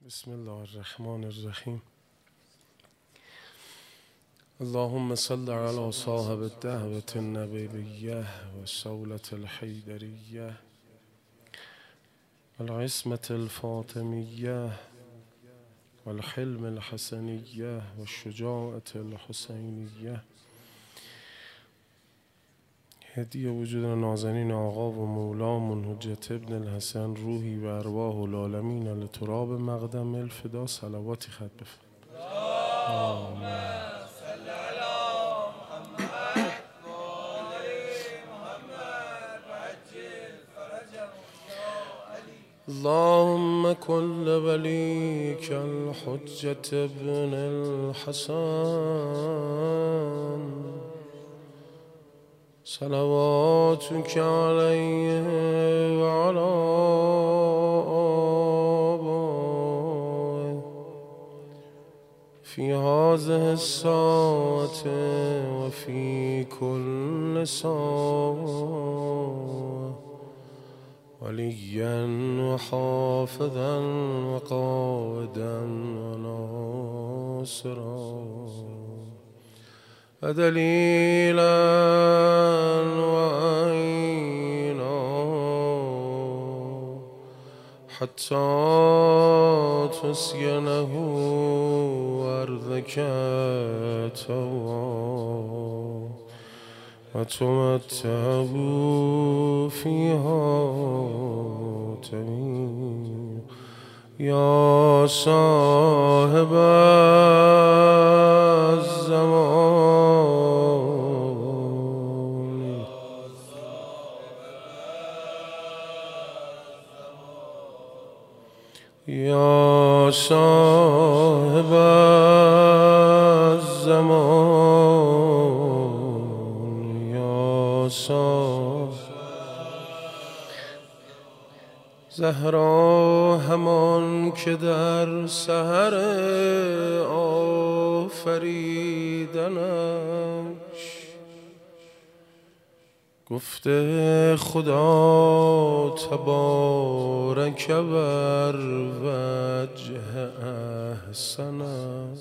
بسم الله الرحمن الرحیم. اللهم صل على صاحب الدعوة النبوية والصولة الحيدرية والعصمة الفاطمية والحلم الحسنية والشجاعة الحسينية. هدیه وجود نازنین آقا و مولامون حجت ابن الحسن روحی و ارواح العالمین لتراب مقدم الفدا صلواتی خط بفرم. آمین. اللهم كن لوليك الحجة ابن الحسن صلواتك عليه وعلى آبائه في هذه الساعة وفي كل ساعة وليا وحافظا وقائدا وناصرا ودليلا وعينا حتى تسكنه أرضك طوعا وتمتعه فيها تميما يا صاحب الزمان يا صاحب الزمان يا صاحب زهرا همان که در سحر آفریدنش گفته خدا تبارک بر وجه احسنش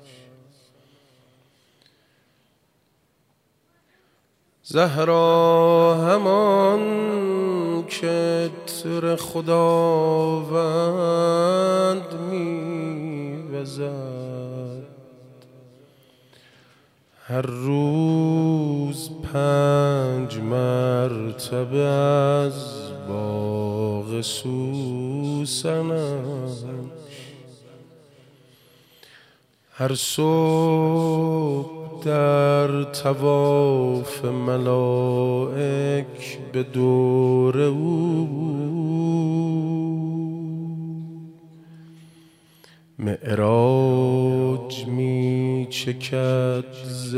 زهرا همان که تر خداوند می‌وزد هر روز 5 مرتبه از باغ سوسنش هر صبح در طواف ملائک به دور او معراج می چکد ز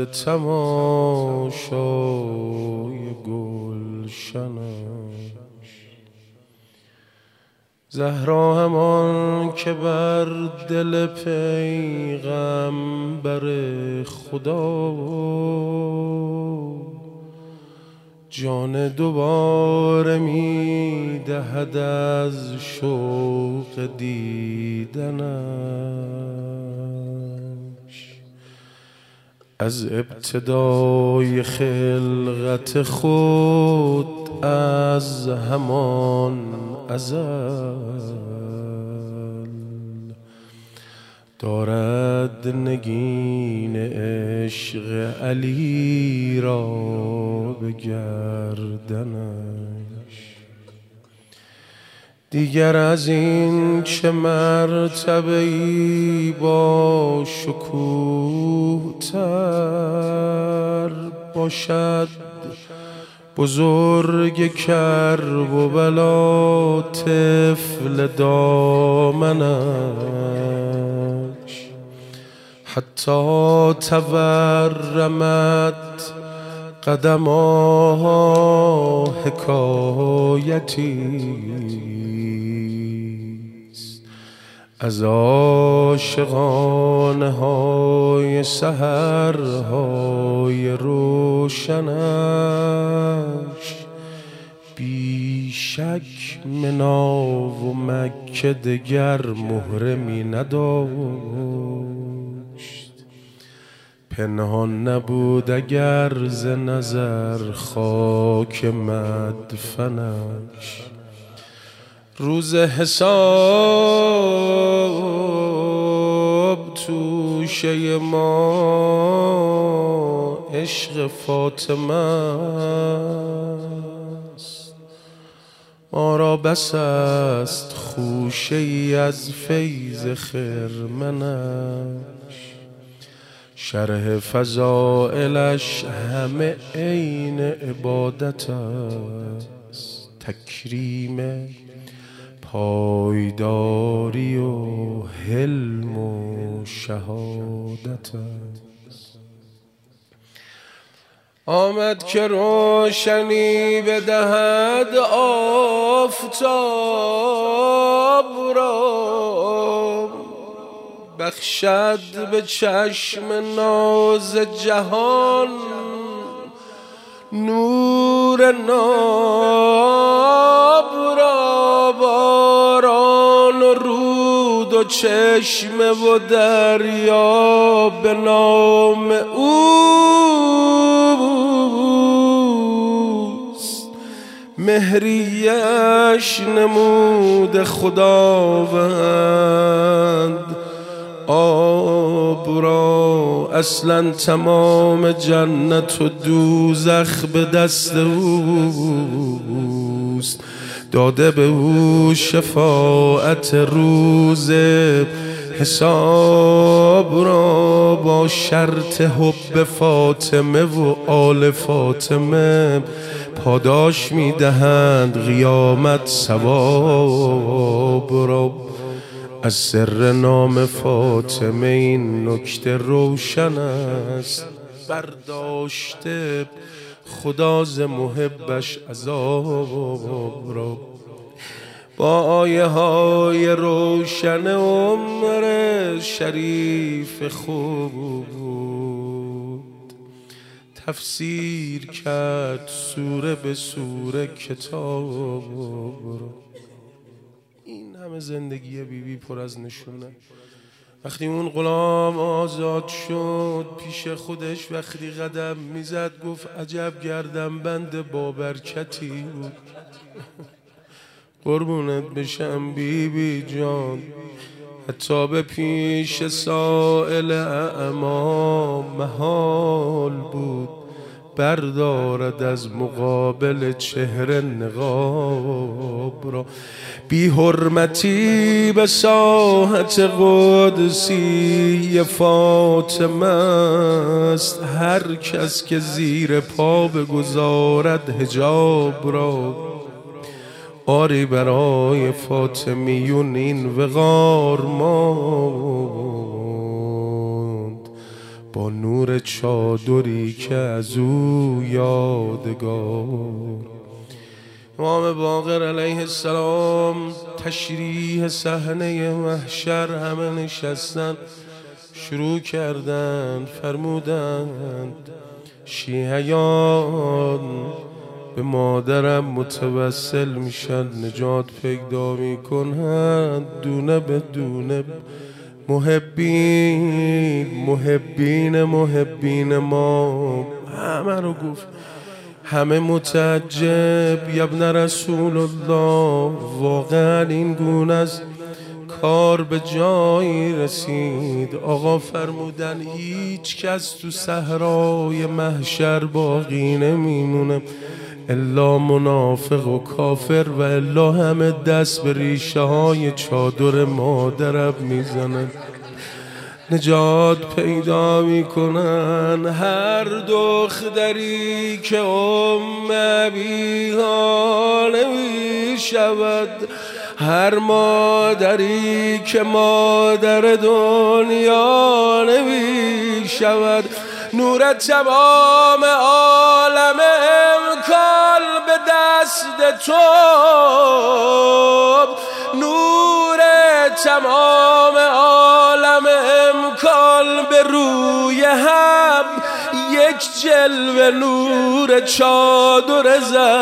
تماشای گلشنش زهرا همان که بر دل پیغمبر خدا جان دوباره می دهد از شوق دیدنش از ابتدای خلقت خود از همان ازل دارد نگین عشق علی را به گردنش دیگر از این چه مرتبه‌ای با شکوه تر باشد بزرگ کرب و بلا طفل دامنش حتی تورمت قدمها حکایتیست از عاشقانه های سحرهای روشنش بیش شک منا و مکه دگر محرمی نداشت. پنهان نبود اگر ز نظر خاک مدفنش. روز حساب توشه ما عشق فاطمه است. ما را بس است خوشه ای از فیض خرمنش. شرح فضائلش همه عین عبادت است. تکریم پایداری و حلم و شهادت است. آمد که روشنی بدهد آفتاب را، بخشد به چشم ناز جهان نور ناب را. باران و رود و چشمه و دریا به نام اوست. مهریش نمود خداوند آب را. اصلا تمام جنت و دوزخ به دست اوست. داده به او شفاعت روز حساب را. با شرط حب فاطمه و آل فاطمه پاداش میدهند قیامت ثواب را. از سر نام فاطمه این نکته روشن است. برداشته خدا ز محبش عذاب را. با آیه های روشن عمر شریف خوب تفسیر کرد سوره به سوره کتاب را. این همه زندگی بیبی پر از نشونه. وقتی اون غلام آزاد شد پیش خودش وقتی قدم میزد گفت عجب گردن بند بابرکتی بود. قربونت بشم بیبی جان، حتی به پیش سائل اعما محال بود بردارد از مقابل چهره نقاب را. بی حرمتی به ساحت قدسی فاطمه است. هر کس که زیر پا بگذارد حجاب را. آری برای فاطمیون این وقار ماند با نور چادری که از او یادگار. امام باقر علیه السلام تشریح صحنه محشر همه نشستن شروع کردند. فرمودند شیعیان به مادرم متوسل میشن، نجات پیدا میکنند دونه به دونه. محبین ما همه رو گفت. همه متعجب یا ابن رسول الله واقعا این گونه از کار به جایی رسید. آقا فرمودن هیچ کس تو صحرای محشر باقی نمیمونه الا منافق و کافر و الا همه دست به ریشه های چادر مادرم میزنن، نجات پیدا میکنن. هر دختری که بیها نمیشود، هر مادری که مادر دنیا نمیشود. نور تمام عالم امکان به دست تو، نور تمام عالم امکان به روی هم. یک جلوه نور چادر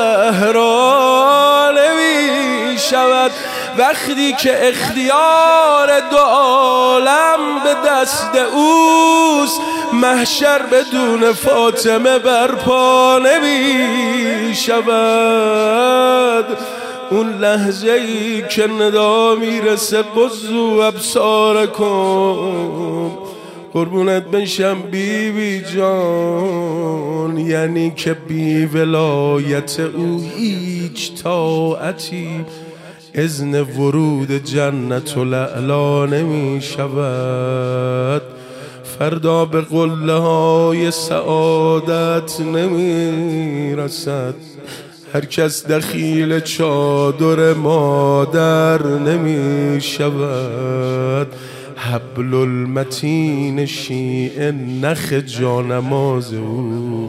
زهرا نمی شود وقتی که اختیار دو عالم به دست اوست. محشر بدون فاطمه برپا نمی شود. اون لحظه ای که ندا میرسه بزو ابصارکم، قربونت بشم بی بی جان، یعنی که بی ولایت او هیچ طاعتی اذن ورود جنت الاعلی نمی شود. فردا به قله های سعادت نمی رسد. هر کس دخیل چادر مادر نمی شود. حبل المتین شیء نخ جانماز او،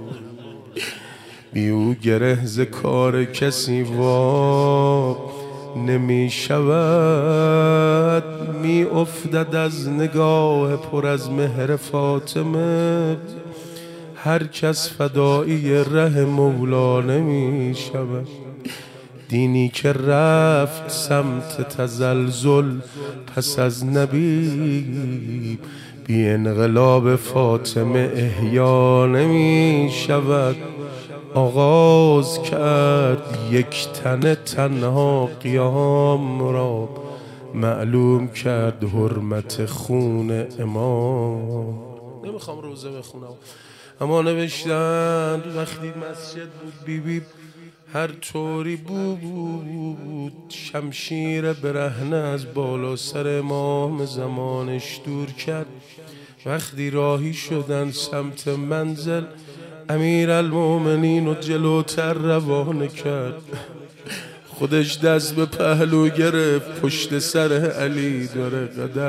بی او گره ز کار کسی وا نمی شود. می افتد از نگاه پر از مهر فاطمه، هر کس فدایی ره مولا نمی شود. دینی که رفت سمت تزلزل پس از نبی، بی انقلاب فاطمه احیا نمی شود. آغاز کرد یک تن تنها قیام را، معلوم کرد حرمت خون امام. نمیخوام روزه بخونم اما نوشتن وقتی مسجد بود بیبی هر طوری بود شمشیر برهنه از بالا سر امام زمانش دور کرد. وقتی راهی شدن سمت منزل، امیرالمومنین رو جلوتر روانه کرد. خودش دست به پهلو گرفت، پشت سر علی داره قدم.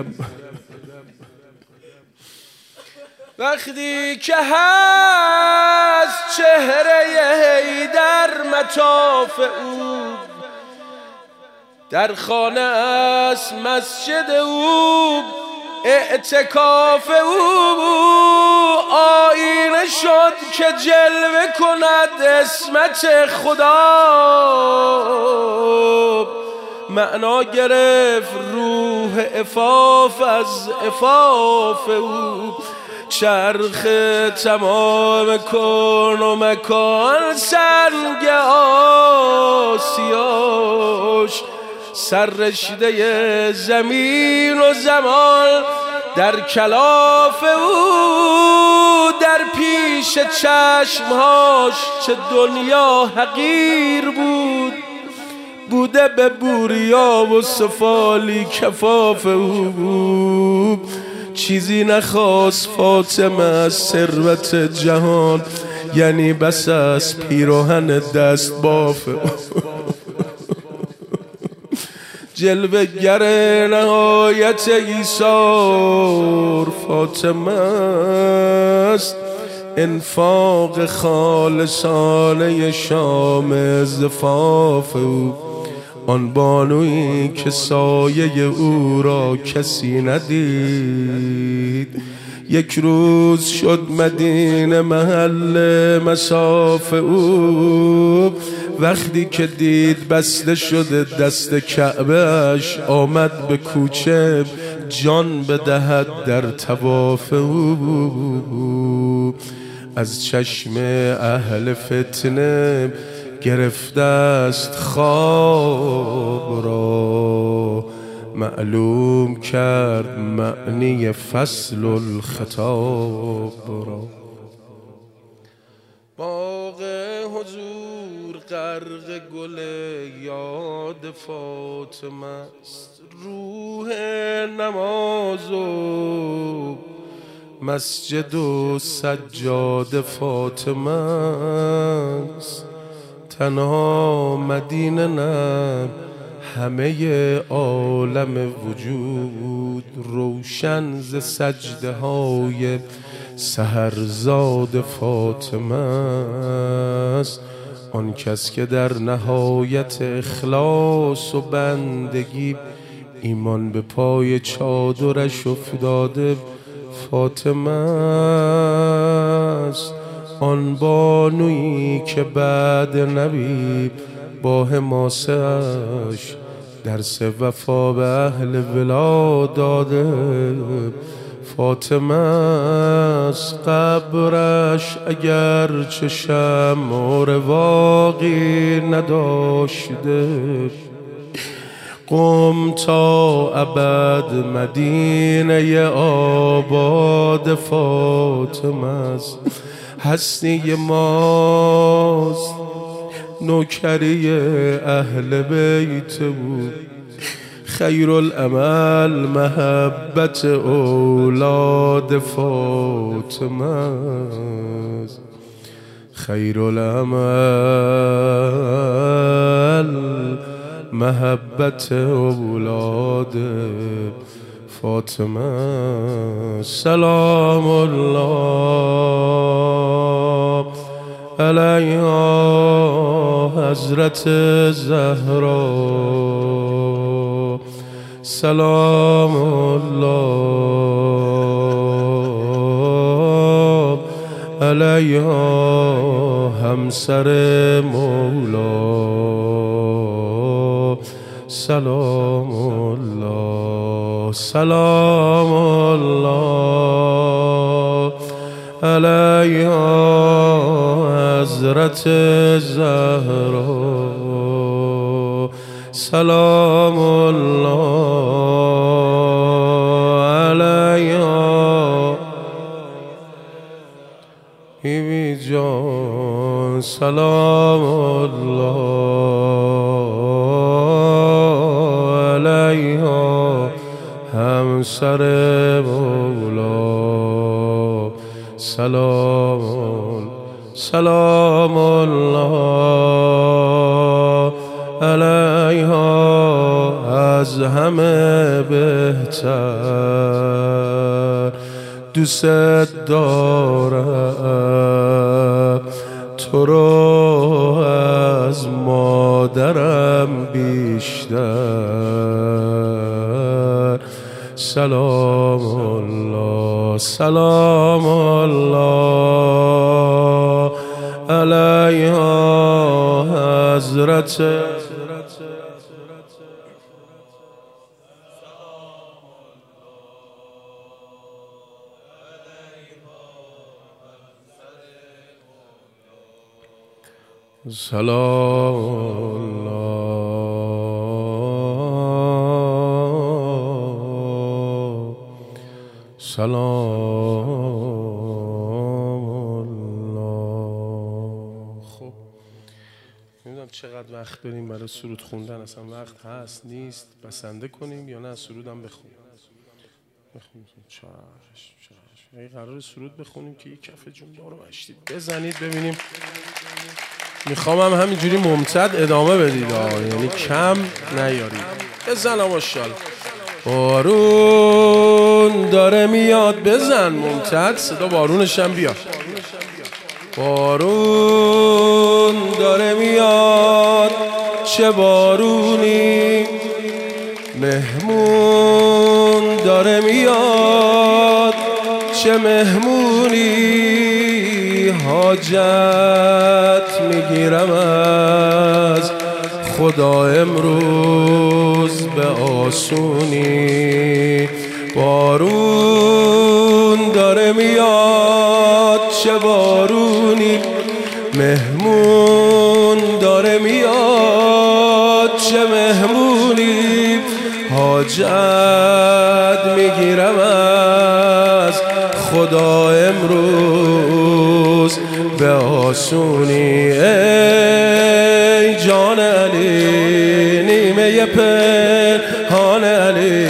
وقتی که هست چهره حیدر مطاف او، در خانه است مسجد او، اعتکاف او آینه شد که جلوه کند اسمت خدا. معنا گرفت روح عفاف از عفاف او. چرخ تمام کون و مکان سنگ آسیاش، سررشته زمین و زمان در کلاف او. در پیش چشمهاش چه دنیا حقیر بود، بوده به بوریا و سفالی کفاف او. چیزی نخواست فاطمه از ثروت جهان، یعنی بس از پیراهن دست باف. جلوه گر نهایت ایثار فاطمه است، انفاق خالصانه شام زفاف او. آن بانویی که سایه او را کسی ندید، یک روز شد مدینه محل مصاف او. وقتی که دید بسته شده دست کعبه اش، آمد به کوچه جان بدهد در طواف او. از چشم اهل فتنه گرفته است خواب را، معلوم کرد معنی فصل الخطاب را. باغ حضور غرق گل یاد فاطمه است، روح نماز و مسجد و سجاد فاطمه است. تنها مدینه نه، همه عالم وجود روشن ز سجده های سحرزاد فاطمه است. آن کس که در نهایت اخلاص و بندگی ایمان به پای چادرش افتاده، فاطمه است آن بانویی که بعد نبی با حماسه‌اش درس وفا به اهل ولا داده. فاطمه است قبرش اگر چه شمع رواقی نداشته، قم تا ابد مدینه آباد فاطمه است. حسنی ماست نوکری اهل بیت بود، خیر العمل محبت اولاد فاطمه است. خیر العمل محبت اولاد فاطمه. سلام الله علیها حضرت زهرا، سلام الله علیها همسر مولا، سلام الله سلام الله علیها حضرت زهرا، سلام الله علیها بیبی جان، سلام الله علیها همسر مولا، سلام سلام الله علیها از همه بهتر دوست دارم تو رو از مادرم بیشتر. سلام الله سلام الله علیها حضرت سلام الله سلام الله. خب نمیدونم چقدر وقت داریم برای سرود خوندن، اصلا وقت هست نیست، بسنده کنیم یا نه سرودم بخونیم؟ بخونیم چشم. اگه قرار سرود بخونیم که یک کف جونبا رو مشتید بزنید ببینیم. میخوام هم همینجوری ممتد ادامه بدید، یعنی کم نیارید. بزن ماشاءالله. بارون داره میاد، بزن ممتد، صدا بارونش هم بیاد. بارون داره میاد چه بارونی، مهمون داره میاد چه مهمونی، حاجت میگیرم از خدا امروز به آسونی. بارون داره میاد چه بارونی، مهمون داره میاد چه مهمونی، حاجت میگیرم از خدا امروز به آسونی. ای جان علی نیمه پنهان علی،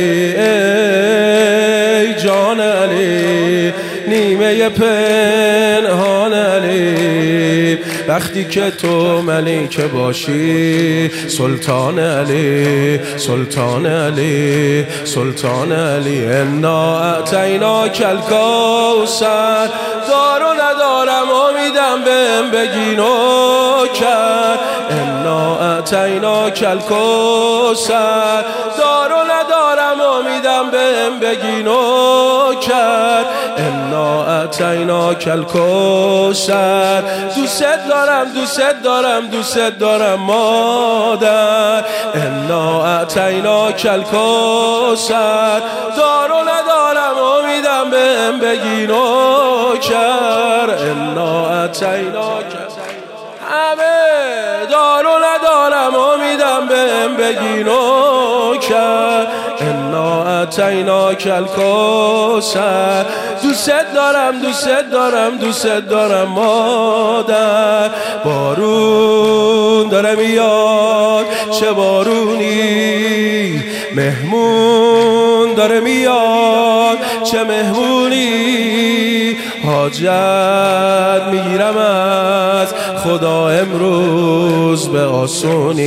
ای جان علی نیمه پنهان علی، وقتی که تو ملک باشی سلطان علی سلطان علی سلطان علی. انا اعطیناک الکوثر، دارو ندارم امیدم بهم بگی نوکر. انا اعطیناک الکوثر، دارو ندارم امیدم بهم بگی نوکر. کرد انا اعطیناک الکوثر. دوست دارم دوست دارم دوست دارم مادر انا اعطیناک الکوثر. دار و ندارم امیدم بهم بگی نوکر انا اعطیناک. همه دار و ندارم امیدم بهم بگی نوکر انا اعطیناک الکوثر. دوست دارم دوست دارم دوست دارم مادر. بارون داره میاد چه بارونی، مهمون داره میاد چه مهمونی. حاجت میگیرم از خدا امروز به آسونی.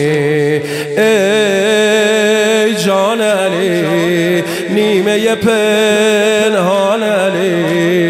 ای جان علی نیمه پنهان علی،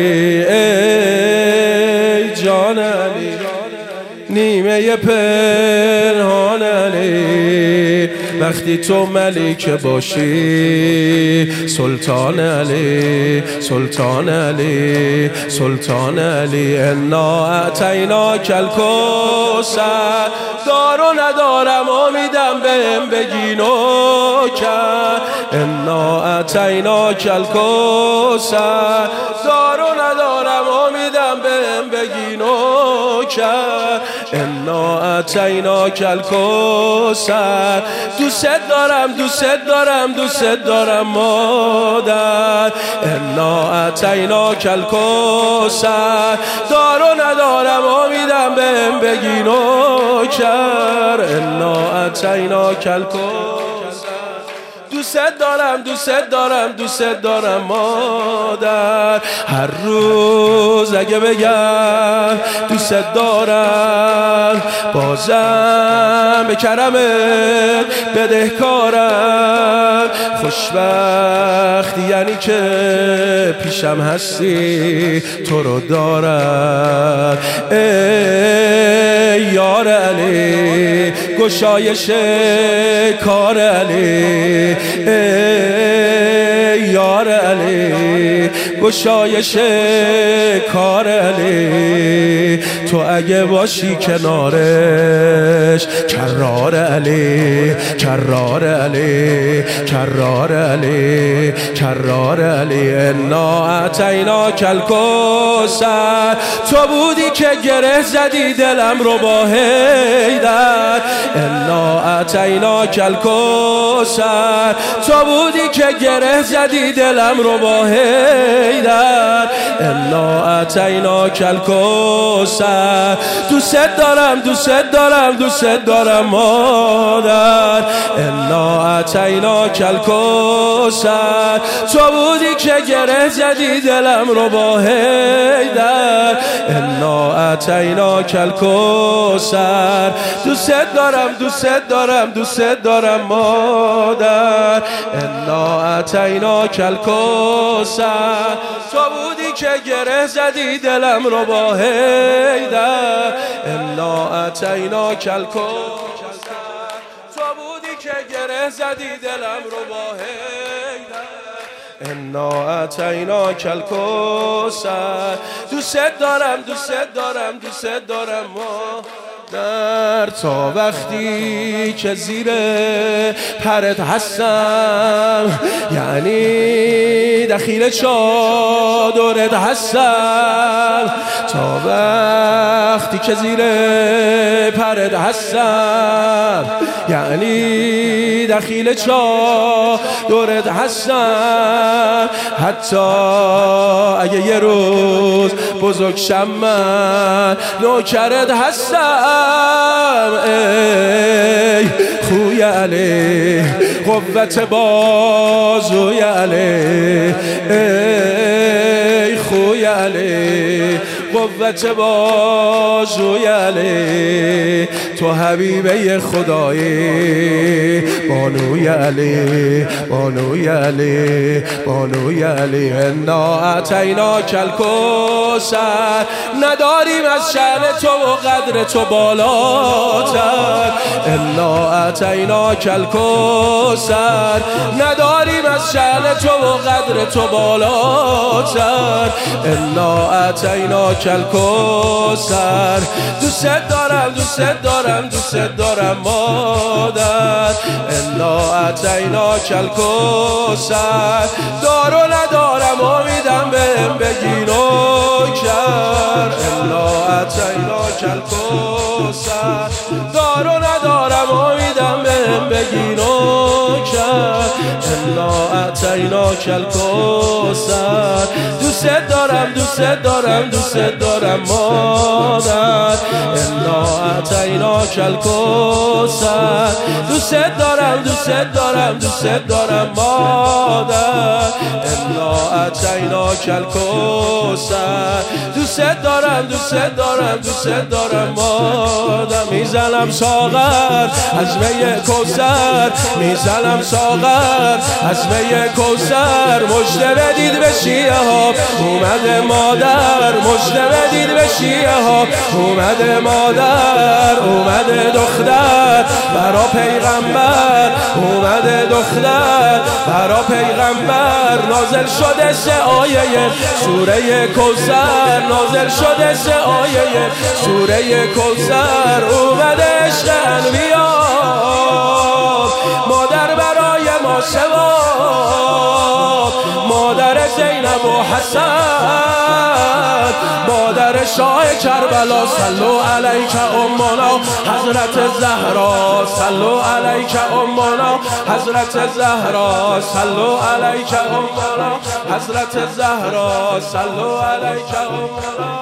ای جان علی نیمه پنهان علی. وقتی تو ملک باشی سلطان علی سلطان علی سلطان علی. انا اعطیناک الکوثر. دار و ندارم امیدم بهم بگی نوکر انا اعطیناک الکوثر. دار و ندارم امیدم بهم بگی نوکر انا اعطیناک الکوثر. دوست دارم دوست دارم دوست دارم مادر انا اعطیناک الکوثر. دار و ندارم امیدم بهم بگی نوکر انا اعطیناک الکوثر. دوست دارم دوست دارم دوست دارم مادر. هر روز اگه بگم دوست دارم بازم به کرمت بدهکارم. خوشبختی یعنی که پیشم هستی تو رو دارم. ای یار علی گشایش کار علی، ای یار علی گشایش کار علی. تو اگه باشی کنارش کرار علی کرار علی کرار علی کرار علی. انا اعطیناک الکوثر. تو بودی که گره زدی دلم رو با حیدر انا اعطیناک الکوثر. تو بودی که گره زدی دلم رو با حیدر انا اعطیناک الکوثر. دوست دارم دوست دارم دوست دارم مادر انا اعطیناک الکوثر. تو بودی که گره زدی دلم رو با حیدر انا اعطیناک الکوثر. دوست دارم دوست دارم دوست دارم مادر انا اعطیناک الکوثر. تو بودی که گره زدی دلم رو با حیدر انا اعطیناک الکوثر. تو بودی که گره زدی دلم رو با حیدر انا اعطیناک الکوثر. دوست دارم دوست دارم دوست دارم در تا وقتی که زیر پرت هستم یعنی دخیل چادرت هستم. تا وقتی که زیر پرت هستم یعنی دخیل چادرت هستم. حتی اگه یه روز بزرگ شم من نوکرت هستم. ای خوی علی قوت بازوی علی، ای خوی علی قوت بازوی علی. تو حبیبه خدایی، بانوی علی بانوی علی بانوی علی. انا اعطیناک الکوثر، نداریم از شأن تو و قدر تو بالاتر. انا اعطیناک الکوثر، نداریم از شأن تو و قدر تو بالاتر. انا اعطیناک الکوثر، دوست دارم دوست دارم دوست دارم مادر. انا اعطیناک الکوثر، دار و ندارم امیدم بهم بگی نوکر. انا اعطیناک الکوثر، دار و ندارم امیدم بهم بگی نوکر. انا اعطیناک الکوثر، دوست دارم دوست دارم دوست دارم مادر. انا اعطیناک الکوثر، دوست دارم دوست دارم دوست دارم مادر. انا اعطیناک الکوثر، دوست دارم دوست دارم دوست دارم مادر. میزنم ساغر از می کوثر، میزنم ساغر از می کوثر. مژده بدید به شیعه ها اومده مادر، مژده بدید به شیعه ها اومده مادر. اومده دختر برا پیغمبر، اومده دختر برا پیغمبر. نازل شده 3 آیه سوره کوثر، نازل شده 3 آیه سوره کوثر. اومده عشق انبیا مادر برای ما ثواب، مادر زینب و حسن، مادر شاه کربلا. صلو علیک امنا حضرت زهرا، صلو علیک امنا حضرت زهرا، صلو علیک امنا حضرت زهرا، صلو علیک امنا.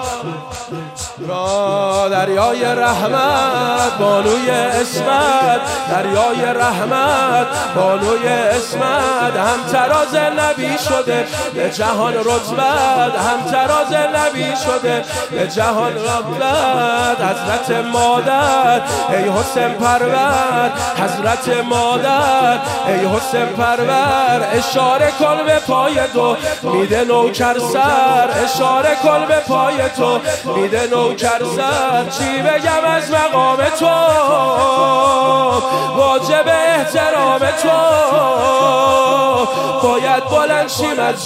دریای رحمت بانوی اسمت، دریای رحمت بانوی اسمت. هم تراز نبی شده به جهان رتبت، هم تراز نبی شده به جهان رتبت. حضرت مادر ای حسین پرور، حضرت مادر ای حسین پرور. اشاره کن به پای تو میده نوکر سر، اشاره کن به پای تو میده نوکر سر. چی بگم از مقام تو، واجب احترام تو. باید بلند شیم از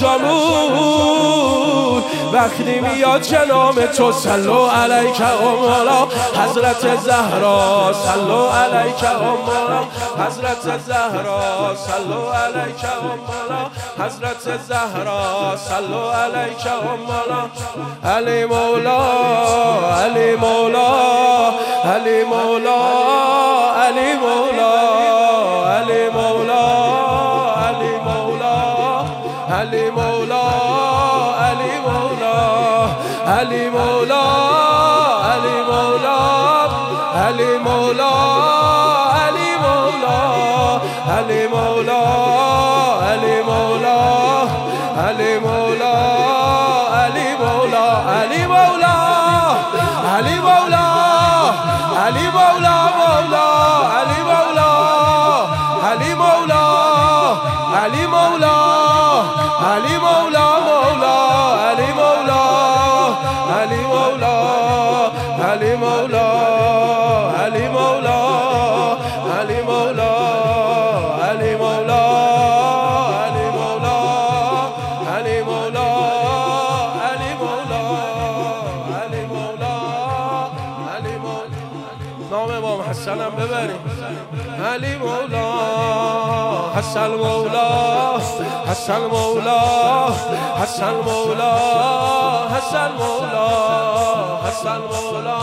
جامون وقتی میاد که نام تو. صلو علیک امنا حضرت زهرا، صلو علیک امنا حضرت زهرا، صلو علیک امنا حضرت زهرا، صلو علیک امنا. علی مولا علی مولا علی مولا علی مولا علی مولا علی مولا علی مولا علی مولا علی مولا علی مولا علی مولا علی مولا علی مولا علی مولا علی مولا علی مولا علی مولا علی مولا علی مولا مولا علی مولا علی مولا علی مولا علی مولا مولا علی مولا علی مولا علی مولا علی مولا علی مولا علی مولا علی مولا علی مولا علی مولا علی مولا علی مولا. نام امام حسنم ببریم. علی مولا حسن مولا حسن مولا حسن مولا حسن مولا حسن مولا.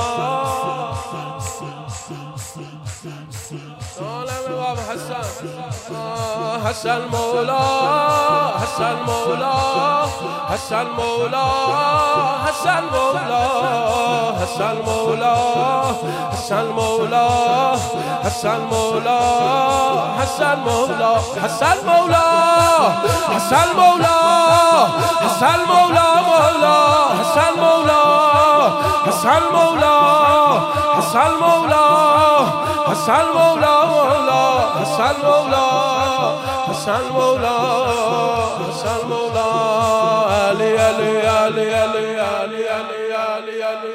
حسن مولا حسن مولا حسن مولا حسن مولا حسن مولا حسن مولا حسن مولا حسن مولا حسن مولا حسن مولا حسن مولا مولا حسن مولا حسن مولا حسن مولا حسن مولا مولا حسن مولا حسن مولا حسن مولا علی علی علی علی علی علی علی علی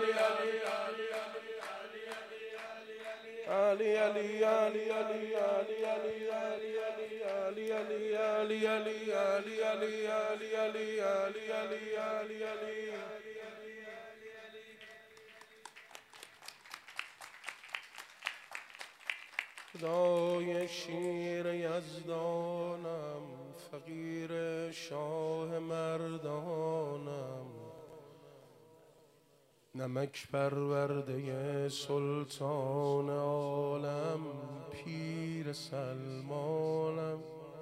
علی علی علی خدای شیر یزدانم فقیر شاه مردانم نمک پرورده سلطان عالم پیر سلمانم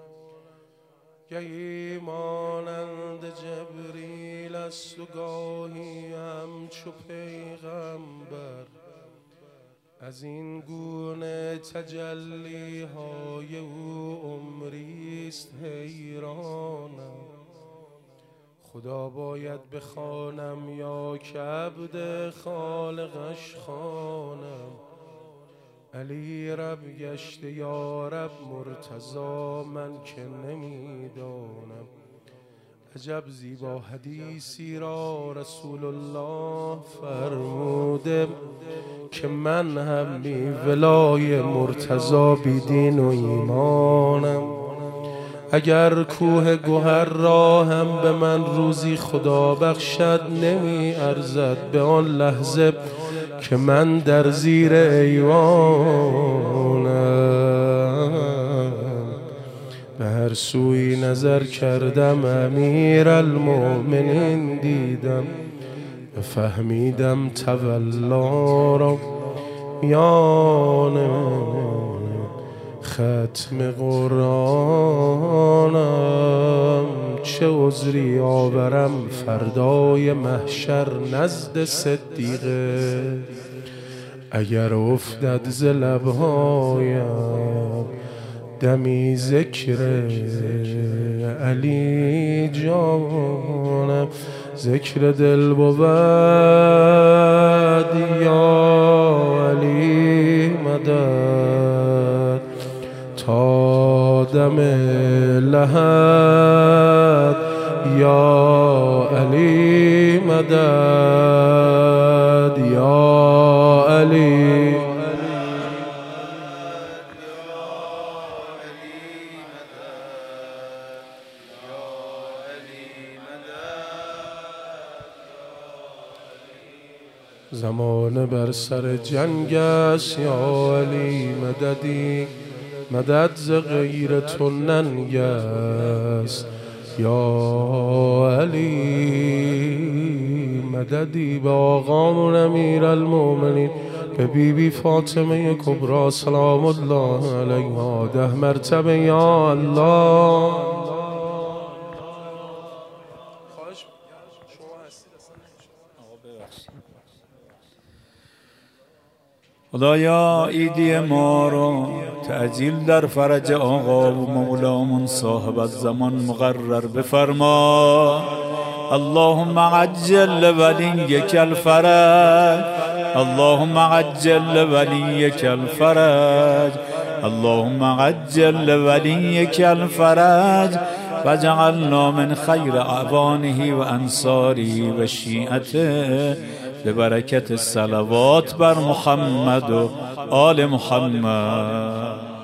گهی مانند جبریل است و گاهی همچو پیغمبر از این گونه تجلی های او عمریست حیرانم خدا باید بخوانم یا که عبد خالقش خوانم علی رب گشته یا رب مرتضی من که نمیدانم عجب زیبا حدیثی را رسول الله فرموده که من هم بی ولای مرتضی بی دین و ایمانم اگر کوه گوهر را هم به من روزی خدا بخشد نمی ارزد به آن لحظه که من در زیر ایوانم به هر سوی نظر کردم امیر المؤمنین دیدم فهمیدم تولا را میان ختم قرآنم چه عذری آورم فردای محشر نزد صدیقه اگر افتد ز لبهایم دمی ذکر علی جانم ذکر دل بود یا علی مدد تا دم لحد یا علی مدد یا علی زمان بر سر جنگ است یا علی مددی مدد ز غیر تو ننگ است یا علی مددی به آقامون امیر المؤمنین به بیبی فاطمه کبری سلام الله علیها 10 مرتبه یا الله خدایا عیدی ما رو تعجیل در فرج آقا و مولامون صاحب الزمان مقرر بفرما اللهم عجل ولیک الفرج اللهم عجل ولیک الفرج اللهم عجل ولیک الفرج واجعلنا من خیر اعوانه و انصاره و شیعته ببرکت الصلوات بر محمد و آل محمد.